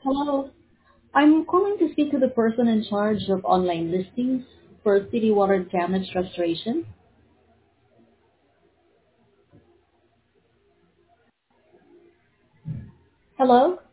Hello. I'm calling to speak to the person in charge of online listings for city water damage restoration. Hello.